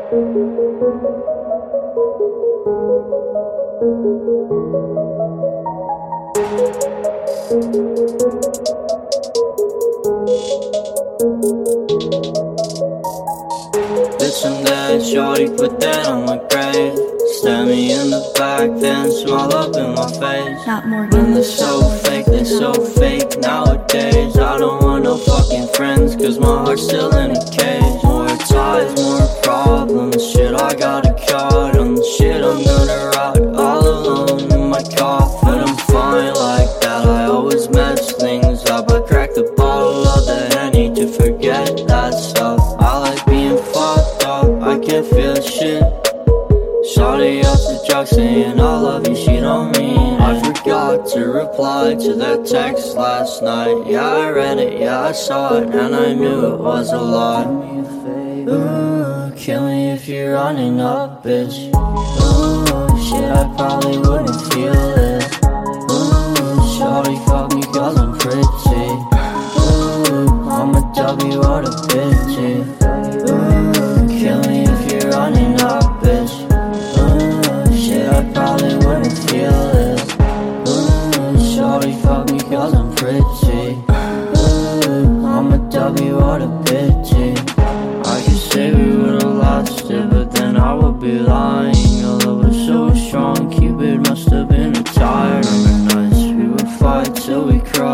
Bitch, I'm dead, shorty, put that on my grave. Stab me in the back, then smile up in my face. And they're so fake, they're so fake nowadays. I don't want no fucking friends, cause my heart's still in a cage. More ties, more problems, shit, I got a card on the shit I'm gonna ride all alone in my coffin. I'm fine like that, I always mess things up. I crack the bottle of the Henny to forget that stuff. I like being fucked up, I can't feel shit. Shawty off the drugs saying I love you, she don't mean. I forgot to reply to that text last night. Yeah, I read it, yeah, I saw it, and I knew it was a lie. Ooh, kill me if you're running up, bitch. Ooh, shit, I probably wouldn't feel it. Ooh, shawty fuck me cause I'm pretty. Ooh, I'm a W, what a bitchy. Ooh, kill me if you're running up, bitch. I probably wouldn't feel it. Ooh, shawty fuck me cause I'm pretty. Ooh, I'm a W, what a bitchy. I could say we would've lost it, but then I would be lying. Your love was so strong, Cupid must've been retired. Remember nights we would fight till we cried.